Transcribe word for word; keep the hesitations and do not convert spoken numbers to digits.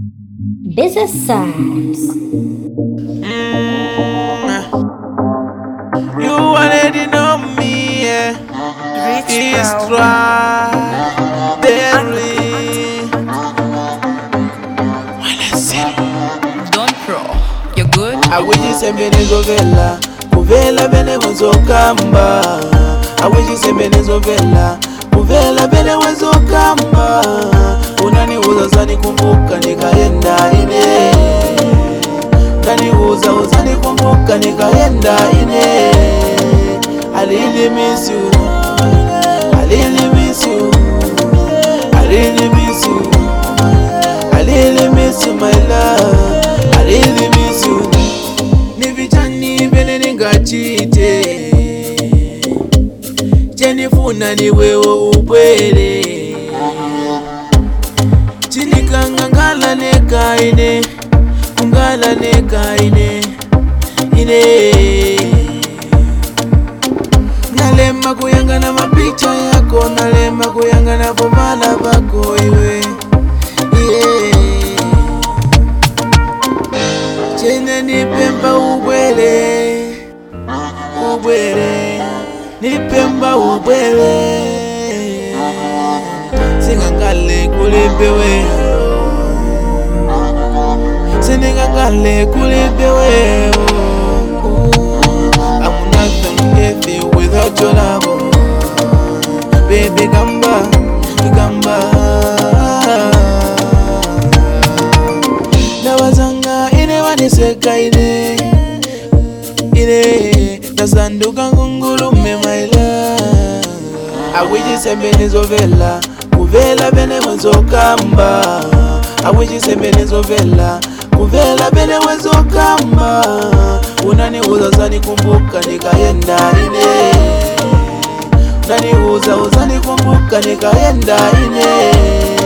Business Sounds. You already know me, yeah. It's strawberry. Don't pro. You're good? I wish you send me Venezuela. Kuvela Venezokamba. I wish you send me Venezuela. Kuvela Venezokamba. Unaniuza zani kumbuka nikaenda ine. Unaniuza uzani kumbuka nikaenda ine. I really miss you. I really miss you. I really miss you. I really miss you, my love. I really miss you. Nivichani vele ningachite. Jenifuna ni wewe upwele. Chinikanga ngala neka ine. Ngala neka ine. Ine. Nalema kuyanga na mapicha yako. Nalema kuyanga na pomala bako iwe. Yeah. Chene nipemba ubwele. Ubwele. Nipemba ubwele. Singangale kulibewe. Singangale kulibewe. I'm nothing heavy without your love. Baby gamba, gamba. Nawazanga ine waniseka ine. Ine nasanduka ngungulume my love. I wish you send me Venezuela. Kuvela Venezokamba. I wish you send me Venezuela. Kuvela Venezokamba. Unaniuza zani kumbuka nikaenda ine. Unaniuza uzani kumbuka nikaenda ine.